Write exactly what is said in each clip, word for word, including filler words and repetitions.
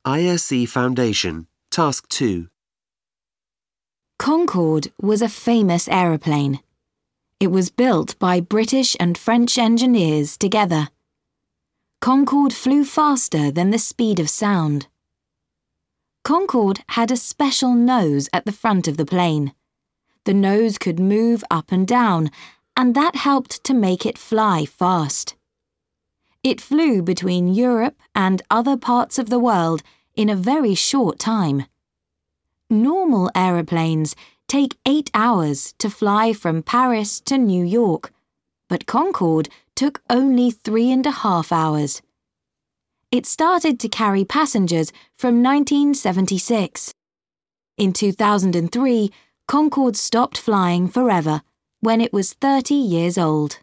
I S E Foundation, Task two. Concorde was a famous aeroplane. It was built by British and French engineers together. Concorde flew faster than the speed of sound. Concorde had a special nose at the front of the plane. The nose could move up and down, and that helped to make it fly fast. It flew between Europe and other parts of the world in a very short time. Normal aeroplanes take eight hours to fly from Paris to New York, but Concorde took only three and a half hours. It started to carry passengers from nineteen seventy-six. In two thousand three, Concorde stopped flying forever when it was thirty years old.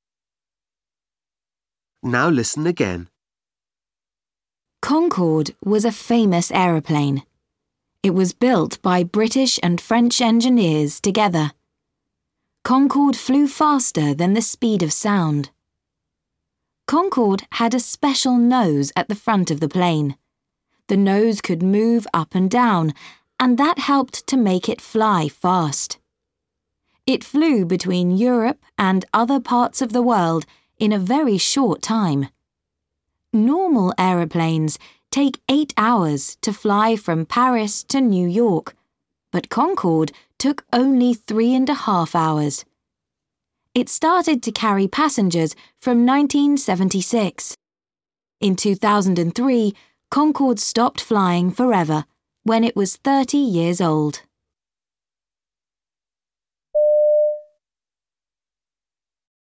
Now listen again. Concorde was a famous aeroplane. It was built by British and French engineers together. Concorde flew faster than the speed of sound. Concorde had a special nose at the front of the plane. The nose could move up and down, and that helped to make it fly fast. It flew between Europe and other parts of the world in a very short time. Normal aeroplanes take eight hours to fly from Paris to New York, but Concorde took only three and a half hours. It started to carry passengers from nineteen seventy-six. In two thousand three, Concorde stopped flying forever when it was thirty years old.